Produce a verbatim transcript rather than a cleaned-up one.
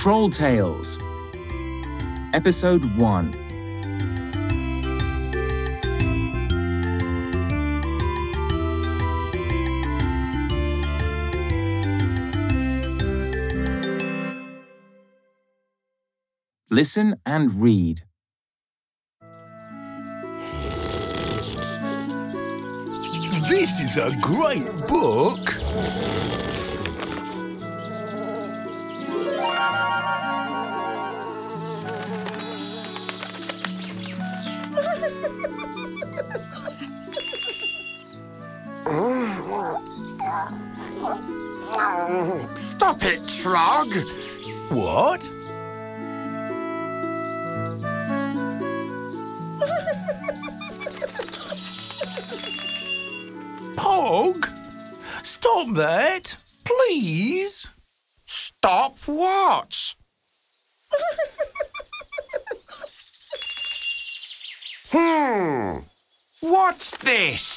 Troll Tales, Episode one. Listen and read. This is a great book. Stop it, Trog! What? Pog? Stop that, please. Stop what? Hmm. What's this?